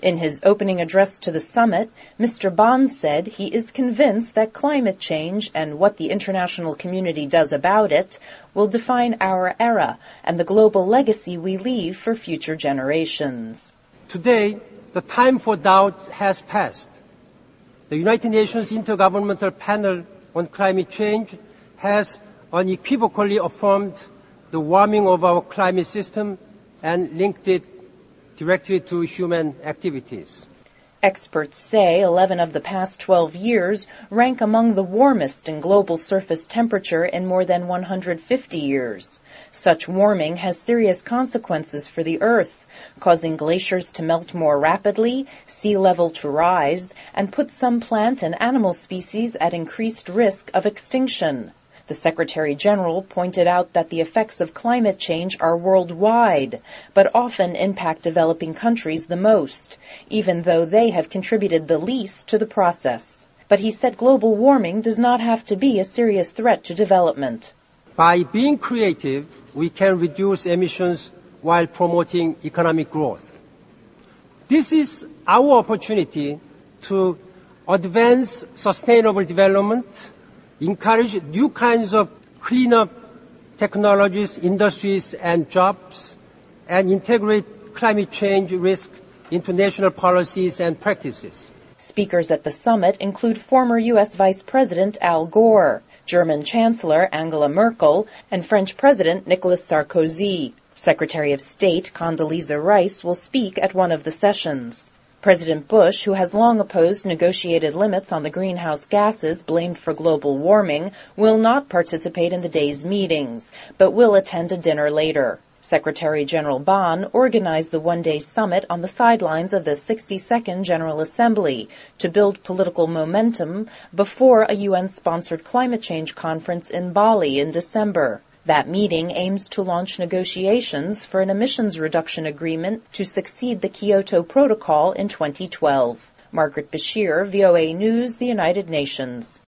In his opening address to the summit, Mr. Ban said he is convinced that climate change and what the international community does about it will define our era and the global legacy we leave for future generations. Today, the time for doubt has passed. The United Nations Intergovernmental Panel on Climate Change has unequivocally affirmed the warming of our climate system and linked it directly to human activities. Experts say 11 of the past 12 years rank among the warmest in global surface temperature in more than 150 years. Such warming has serious consequences for the Earth, causing glaciers to melt more rapidly, sea level to rise, and put some plant and animal species at increased risk of extinction. The Secretary General pointed out that the effects of climate change are worldwide, but often impact developing countries the most, even though they have contributed the least to the process. But he said global warming does not have to be a serious threat to development. By being creative, we can reduce emissions while promoting economic growth. This is our opportunity to advance sustainable development, encourage new kinds of cleaner technologies, industries, and jobs, and integrate climate change risk into national policies and practices. Speakers at the summit include former U.S. Vice President Al Gore, German Chancellor Angela Merkel, and French President Nicolas Sarkozy. Secretary of State Condoleezza Rice will speak at one of the sessions. President Bush, who has long opposed negotiated limits on the greenhouse gases blamed for global warming, will not participate in the day's meetings, but will attend a dinner later. Secretary General Ban organized the one-day summit on the sidelines of the 62nd General Assembly to build political momentum before a UN-sponsored climate change conference in Bali in December. That meeting aims to launch negotiations for an emissions reduction agreement to succeed the Kyoto Protocol in 2012. Margaret Bashir, VOA News, the United Nations.